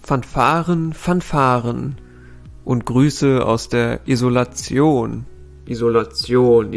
Fanfaren, Fanfaren und Grüße aus der Isolation. Isolation.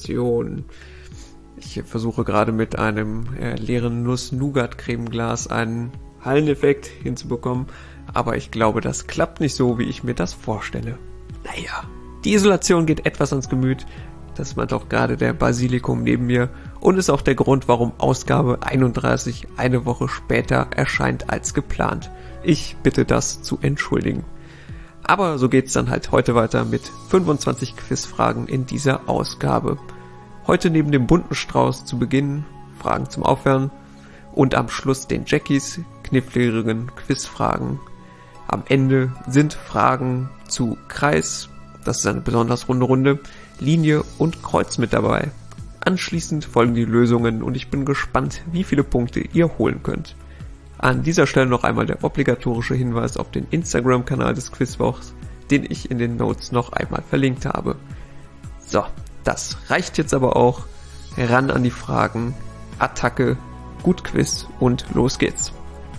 Ich versuche gerade mit einem leeren Nuss-Nougat-Cremeglas einen Halleneffekt hinzubekommen, aber ich glaube, das klappt nicht so, wie ich mir das vorstelle. Naja, die Isolation geht etwas ans Gemüt. Das meint auch gerade der Basilikum neben mir und ist auch der Grund, warum Ausgabe 31 eine Woche später erscheint als geplant. Ich bitte das zu entschuldigen. Aber so geht's dann halt heute weiter mit 25 Quizfragen in dieser Ausgabe. Heute neben dem bunten Strauß zu Beginn Fragen zum Aufwärmen und am Schluss den Jackies kniffligen Quizfragen. Am Ende sind Fragen zu Kreis, das ist eine besonders runde Runde, Linie und Kreuz mit dabei. Anschließend folgen die Lösungen und ich bin gespannt, wie viele Punkte ihr holen könnt. An dieser Stelle noch einmal der obligatorische Hinweis auf den Instagram-Kanal des Quizwochs, den ich in den Notes noch einmal verlinkt habe. So, das reicht jetzt aber auch. Ran an die Fragen, Attacke, gut Quiz und los geht's.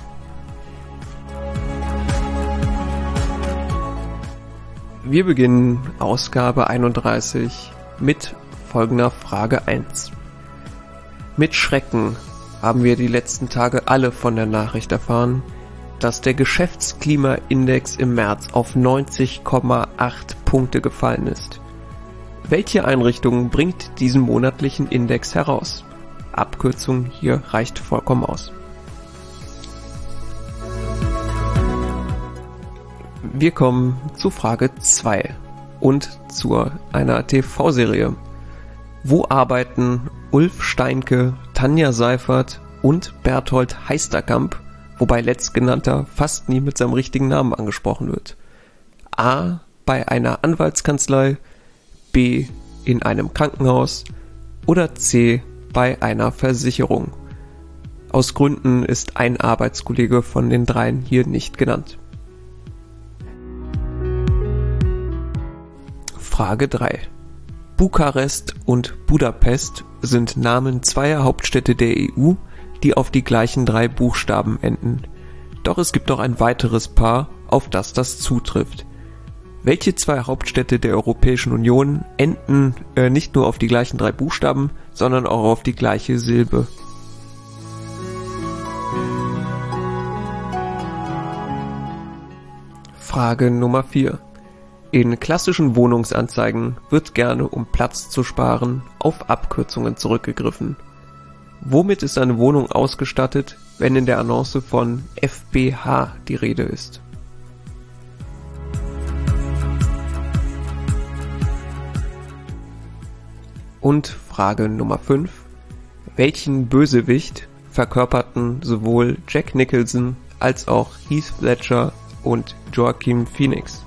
Wir beginnen Ausgabe 31 mit folgender Frage 1. Mit Schrecken haben wir die letzten Tage alle von der Nachricht erfahren, dass der Geschäftsklimaindex im März auf 90,8 Punkte gefallen ist. Welche Einrichtung bringt diesen monatlichen Index heraus? Abkürzung hier reicht vollkommen aus. Wir kommen zu Frage 2 und zu einer TV-Serie. Wo arbeiten Ulf Steinke, Tanja Seifert und Berthold Heisterkamp, wobei letztgenannter fast nie mit seinem richtigen Namen angesprochen wird? A. Bei einer Anwaltskanzlei, B. in einem Krankenhaus oder C. bei einer Versicherung. Aus Gründen ist ein Arbeitskollege von den dreien hier nicht genannt. Frage 3. Bukarest und Budapest sind Namen zweier Hauptstädte der EU, die auf die gleichen 3 Buchstaben enden. Doch es gibt noch ein weiteres Paar, auf das das zutrifft. Welche 2 Hauptstädte der Europäischen Union enden nicht nur auf die gleichen 3 Buchstaben, sondern auch auf die gleiche Silbe? Frage Nummer 4. In klassischen Wohnungsanzeigen wird gerne, um Platz zu sparen, auf Abkürzungen zurückgegriffen. Womit ist eine Wohnung ausgestattet, wenn in der Annonce von FBH die Rede ist? Und Frage Nummer 5. Welchen Bösewicht verkörperten sowohl Jack Nicholson als auch Heath Ledger und Joaquin Phoenix?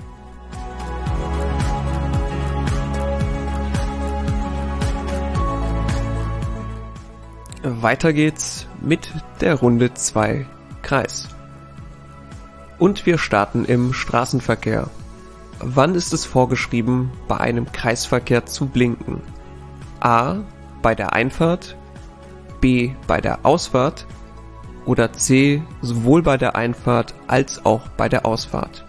Weiter geht's mit der Runde 2 Kreis. Und wir starten im Straßenverkehr. Wann ist es vorgeschrieben, bei einem Kreisverkehr zu blinken? A. Bei der Einfahrt, B. bei der Ausfahrt oder C. sowohl bei der Einfahrt als auch bei der Ausfahrt?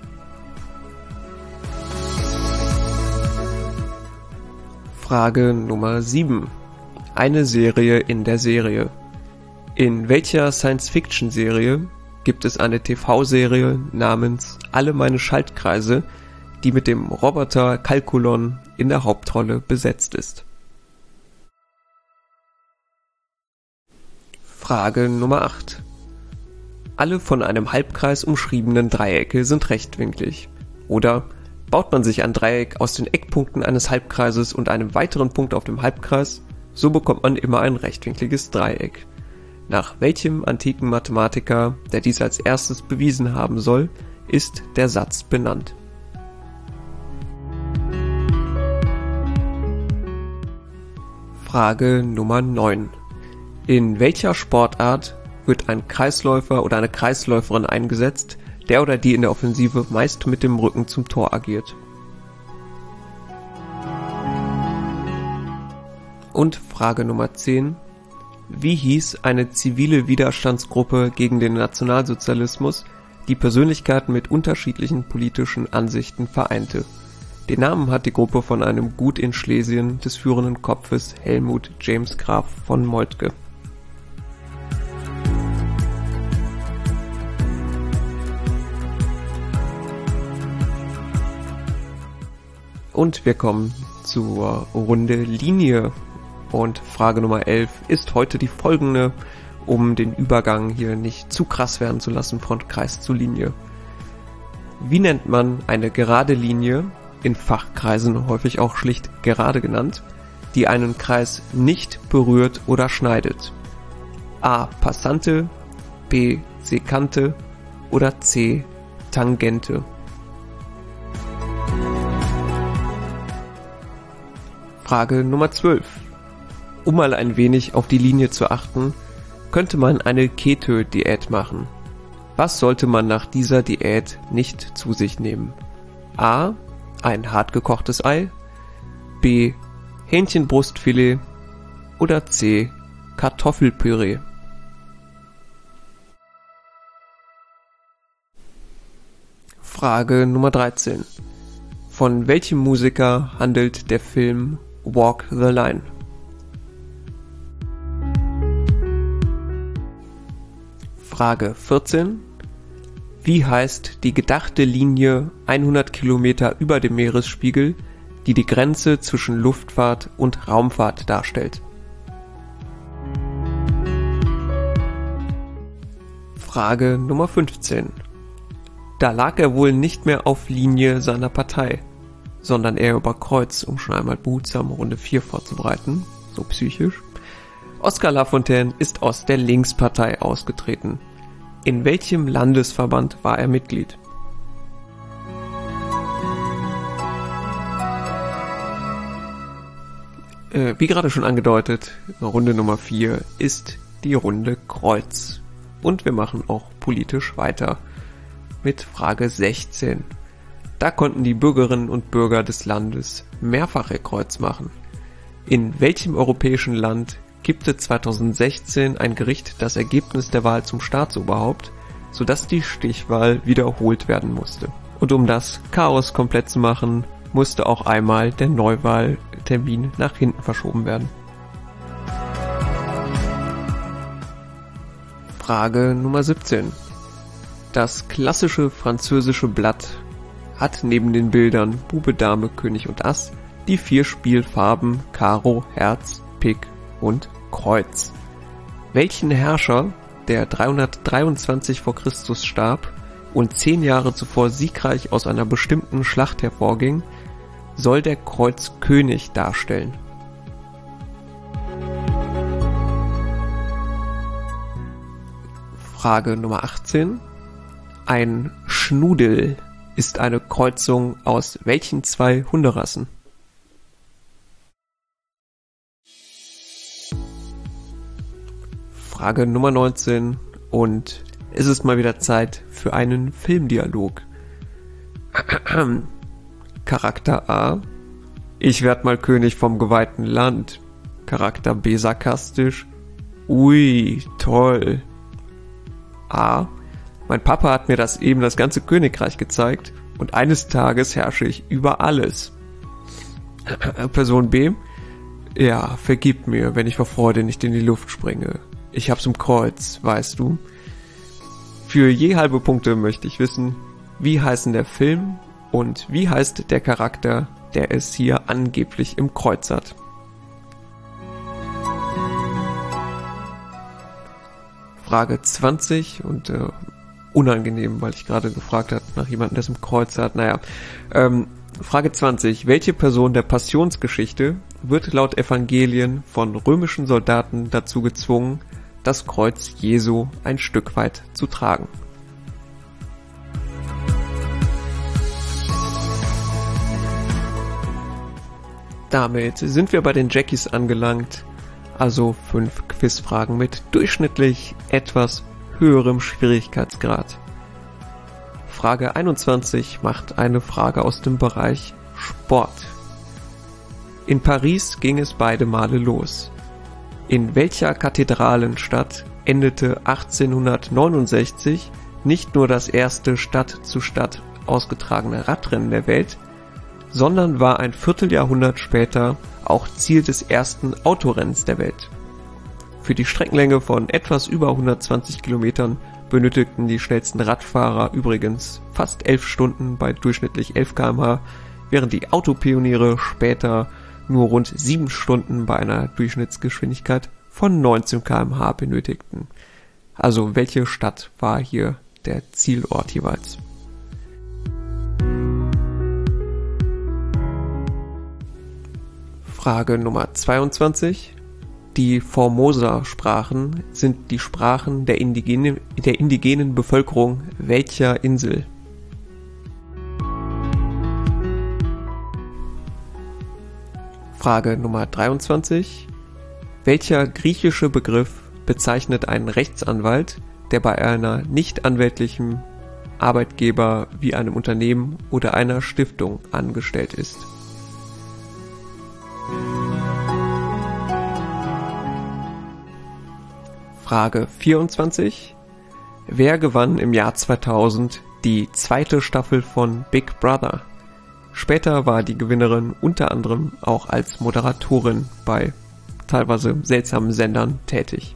Frage Nummer 7. Eine Serie in der Serie. In welcher Science-Fiction-Serie gibt es eine TV-Serie namens Alle meine Schaltkreise, die mit dem Roboter Calculon in der Hauptrolle besetzt ist? Frage Nummer 8. Alle von einem Halbkreis umschriebenen Dreiecke sind rechtwinklig. Oder baut man sich ein Dreieck aus den Eckpunkten eines Halbkreises und einem weiteren Punkt auf dem Halbkreis, so bekommt man immer ein rechtwinkliges Dreieck. Nach welchem antiken Mathematiker, der dies als erstes bewiesen haben soll, ist der Satz benannt? Frage Nummer 9. In welcher Sportart wird ein Kreisläufer oder eine Kreisläuferin eingesetzt, der oder die in der Offensive meist mit dem Rücken zum Tor agiert? Und Frage Nummer 10. Wie hieß eine zivile Widerstandsgruppe gegen den Nationalsozialismus, die Persönlichkeiten mit unterschiedlichen politischen Ansichten vereinte. Den Namen hat die Gruppe von einem Gut in Schlesien des führenden Kopfes Helmuth James Graf von Moltke. Und wir kommen zur Runde Linie. Und Frage Nummer 11 ist heute die folgende, um den Übergang hier nicht zu krass werden zu lassen von Kreis zu Linie. Wie nennt man eine gerade Linie, in Fachkreisen häufig auch schlicht gerade genannt, die einen Kreis nicht berührt oder schneidet? A. Passante, B. Sekante oder C. Tangente? Frage Nummer 12. Um mal ein wenig auf die Linie zu achten, könnte man eine Keto-Diät machen. Was sollte man nach dieser Diät nicht zu sich nehmen? A. Ein hart gekochtes Ei, B. Hähnchenbrustfilet oder C. Kartoffelpüree. Frage Nummer 13. Von welchem Musiker handelt der Film Walk the Line? Frage 14. Wie heißt die gedachte Linie 100 Kilometer über dem Meeresspiegel, die die Grenze zwischen Luftfahrt und Raumfahrt darstellt? Frage Nummer 15. Da lag er wohl nicht mehr auf Linie seiner Partei, sondern eher über Kreuz, um schon einmal behutsam Runde 4 vorzubereiten, so psychisch. Oskar Lafontaine ist aus der Linkspartei ausgetreten. In welchem Landesverband war er Mitglied? Wie gerade schon angedeutet, Runde Nummer 4 ist die Runde Kreuz. Und wir machen auch politisch weiter mit Frage 16. Da konnten die Bürgerinnen und Bürger des Landes mehrfach ihr Kreuz machen. In welchem europäischen Land kippte 2016 ein Gericht das Ergebnis der Wahl zum Staatsoberhaupt, sodass die Stichwahl wiederholt werden musste? Und um das Chaos komplett zu machen, musste auch einmal der Neuwahltermin nach hinten verschoben werden. Frage Nummer 17. Das klassische französische Blatt hat neben den Bildern Bube, Dame, König und Ass die 4 Spielfarben Karo, Herz, Pik und Kreuz. Welchen Herrscher, der 323 vor Christus starb und 10 Jahre zuvor siegreich aus einer bestimmten Schlacht hervorging, soll der Kreuzkönig darstellen? Frage Nummer 18. Ein Schnudel ist eine Kreuzung aus welchen 2 Hunderassen? Frage Nummer 19 und es ist mal wieder Zeit für einen Filmdialog. Charakter A: Ich werd mal König vom geweihten Land. Charakter B sarkastisch: Ui, toll. A: Mein Papa hat mir das ganze Königreich gezeigt und eines Tages herrsche ich über alles. Person B: Ja, vergib mir, wenn ich vor Freude nicht in die Luft springe. Ich hab's im Kreuz, weißt du. Für je halbe Punkte möchte ich wissen, wie heißen der Film und wie heißt der Charakter, der es hier angeblich im Kreuz hat. Frage 20 und unangenehm, weil ich gerade gefragt habe nach jemandem, der es im Kreuz hat. Frage 20. Welche Person der Passionsgeschichte wird laut Evangelien von römischen Soldaten dazu gezwungen, das Kreuz Jesu ein Stück weit zu tragen? Damit sind wir bei den Jackies angelangt, also 5 Quizfragen mit durchschnittlich etwas höherem Schwierigkeitsgrad. Frage 21 macht eine Frage aus dem Bereich Sport. In Paris ging es beide Male los. In welcher Kathedralenstadt endete 1869 nicht nur das erste Stadt zu Stadt ausgetragene Radrennen der Welt, sondern war ein Vierteljahrhundert später auch Ziel des ersten Autorennens der Welt. Für die Streckenlänge von etwas über 120 Kilometern benötigten die schnellsten Radfahrer übrigens fast 11 Stunden bei durchschnittlich 11 km/h, während die Autopioniere später nur rund 7 Stunden bei einer Durchschnittsgeschwindigkeit von 19 km/h benötigten. Also welche Stadt war hier der Zielort jeweils? Frage Nummer 22. Die Formosa-Sprachen sind die Sprachen der indigenen Bevölkerung welcher Insel? Frage Nummer 23. Welcher griechische Begriff bezeichnet einen Rechtsanwalt, der bei einer nicht anwältlichen Arbeitgeber wie einem Unternehmen oder einer Stiftung angestellt ist? Frage 24. Wer gewann im Jahr 2000 die zweite Staffel von Big Brother? Später war die Gewinnerin unter anderem auch als Moderatorin bei teilweise seltsamen Sendern tätig.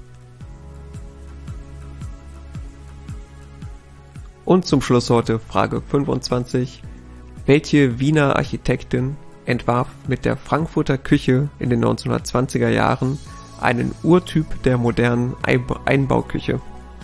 Und zum Schluss heute Frage 25. Welche Wiener Architektin entwarf mit der Frankfurter Küche in den 1920er Jahren einen Urtyp der modernen Einbauküche?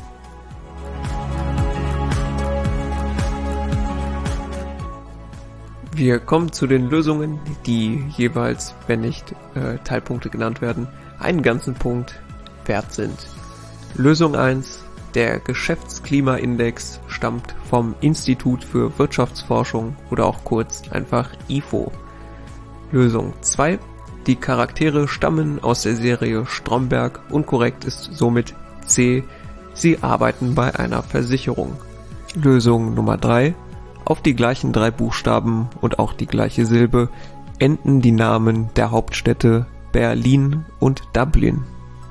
Wir kommen zu den Lösungen, die jeweils, wenn nicht Teilpunkte genannt werden, einen ganzen Punkt wert sind. Lösung 1. Der Geschäftsklimaindex stammt vom Institut für Wirtschaftsforschung oder auch kurz einfach IFO. Lösung 2. Die Charaktere stammen aus der Serie Stromberg und korrekt ist somit C. Sie arbeiten bei einer Versicherung. Lösung Nummer 3. Auf die gleichen 3 Buchstaben und auch die gleiche Silbe enden die Namen der Hauptstädte Berlin und Dublin.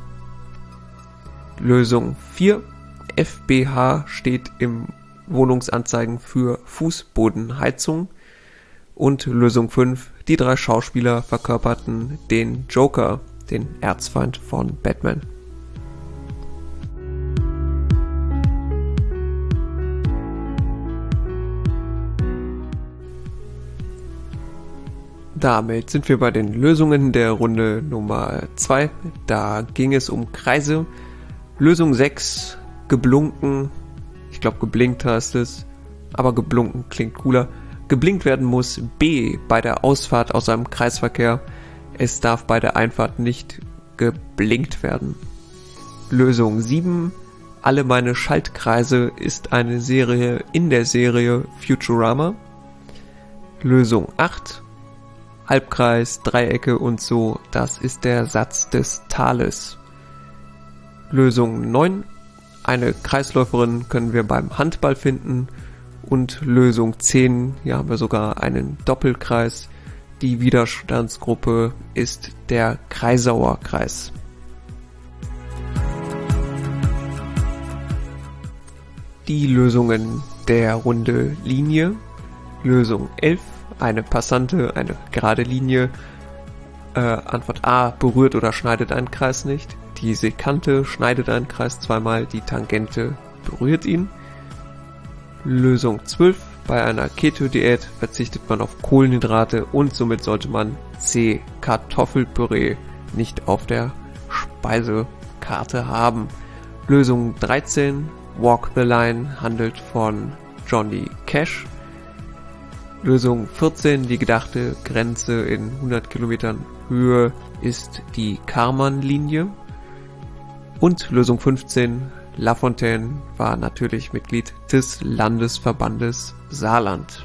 Lösung 4. FBH steht im Wohnungsanzeigen für Fußbodenheizung. Und Lösung 5. Die 3 Schauspieler verkörperten den Joker, den Erzfeind von Batman. Damit sind wir bei den Lösungen der Runde Nummer 2. Da ging es um Kreise. Lösung 6, geblunken. Ich glaube geblinkt heißt es, aber geblunken klingt cooler. Geblinkt werden muss B bei der Ausfahrt aus einem Kreisverkehr. Es darf bei der Einfahrt nicht geblinkt werden. Lösung 7. Alle meine Schaltkreise ist eine Serie in der Serie Futurama. Lösung 8. Halbkreis, Dreiecke und so, das ist der Satz des Thales. Lösung 9. Eine Kreisläuferin können wir beim Handball finden. Und Lösung 10, hier haben wir sogar einen Doppelkreis. Die Widerstandsgruppe ist der Kreisauer Kreis. Die Lösungen der Runde Linie. Lösung 11, eine Passante, eine gerade Linie. Antwort A, berührt oder schneidet einen Kreis nicht. Die Sekante schneidet einen Kreis zweimal, die Tangente berührt ihn. Lösung 12. Bei einer Keto-Diät verzichtet man auf Kohlenhydrate und somit sollte man C. Kartoffelpüree nicht auf der Speisekarte haben. Lösung 13. Walk the Line handelt von Johnny Cash. Lösung 14. Die gedachte Grenze in 100 Kilometern Höhe ist die Karman-Linie. Und Lösung 15. Lafontaine war natürlich Mitglied des Landesverbandes Saarland.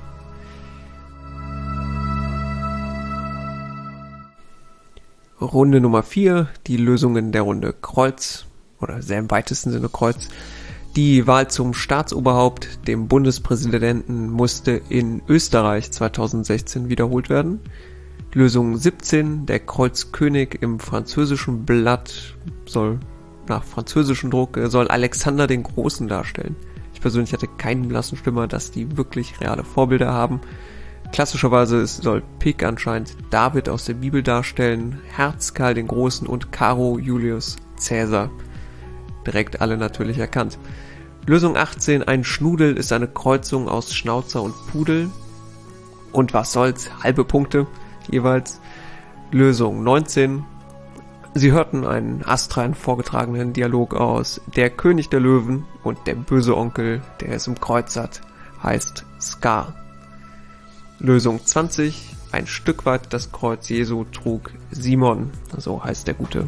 Runde Nummer 4, die Lösungen der Runde Kreuz, oder sehr im weitesten Sinne Kreuz. Die Wahl zum Staatsoberhaupt, dem Bundespräsidenten, musste in Österreich 2016 wiederholt werden. Lösung 17, der Kreuzkönig im französischen Blatt soll nach französischem Druck Alexander den Großen darstellen. Ich persönlich hatte keinen blassen Schimmer, dass die wirklich reale Vorbilder haben. Klassischerweise soll Pik anscheinend David aus der Bibel darstellen, Herz Karl den Großen und Caro Julius Caesar. Direkt alle natürlich erkannt. Lösung 18, ein Schnudel ist eine Kreuzung aus Schnauzer und Pudel. Und was soll's, halbe Punkte jeweils. Lösung 19, Sie hörten einen astrein vorgetragenen Dialog aus Der König der Löwen und der böse Onkel, der es im Kreuz hat, heißt Scar. Lösung 20, ein Stück weit das Kreuz Jesu trug Simon, so heißt der Gute.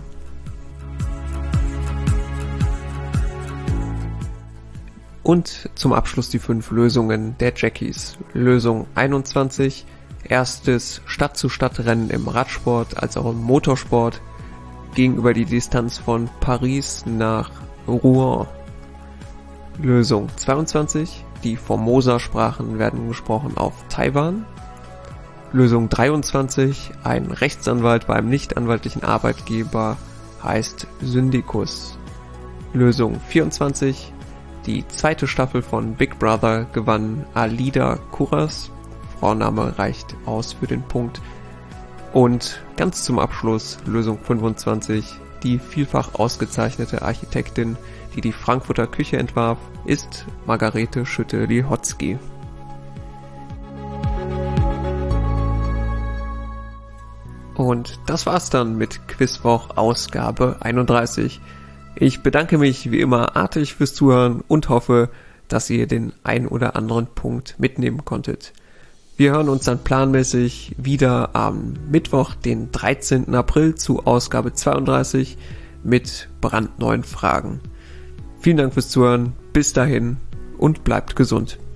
Und zum Abschluss die 5 Lösungen der Jackies. Lösung 21, erstes Stadt-zu-Stadt-Rennen im Radsport als auch im Motorsport gegenüber die Distanz von Paris nach Rouen. Lösung 22, die Formosa-Sprachen werden gesprochen auf Taiwan. Lösung 23, ein Rechtsanwalt bei einem nicht-anwaltlichen Arbeitgeber heißt Syndikus. Lösung 24, die 2. Staffel von Big Brother gewann Alida Kuras. Vorname reicht aus für den Punkt. Und ganz zum Abschluss Lösung 25, die vielfach ausgezeichnete Architektin, die die Frankfurter Küche entwarf, ist Margarete Schütte-Lihotzky. Und das war's dann mit Quizwoch Ausgabe 31. Ich bedanke mich wie immer artig fürs Zuhören und hoffe, dass ihr den ein oder anderen Punkt mitnehmen konntet. Wir hören uns dann planmäßig wieder am Mittwoch, den 13. April zu Ausgabe 32 mit brandneuen Fragen. Vielen Dank fürs Zuhören, bis dahin und bleibt gesund.